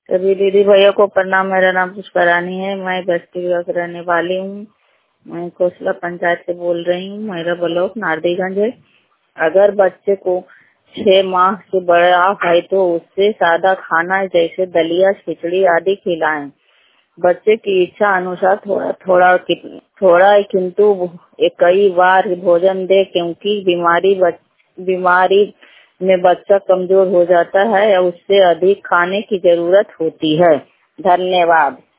सभी दीदी भैया को प्रणाम। मेरा नाम पुष्परानी है। मैं बस्ती विभाग की रहने वाली हूँ। मैं कोसला पंचायत से बोल रही हूँ। मेरा ब्लॉक नारदीगंज है। अगर बच्चे को 6 माह से बड़ा है तो उससे सादा खाना जैसे दलिया, खिचड़ी आदि खिलाएं। बच्चे की इच्छा अनुसार थोड़ा किंतु कई बार भोजन दे, क्योंकि बीमारी में बच्चा कमजोर हो जाता है और उससे अधिक खाने की जरूरत होती है। धन्यवाद।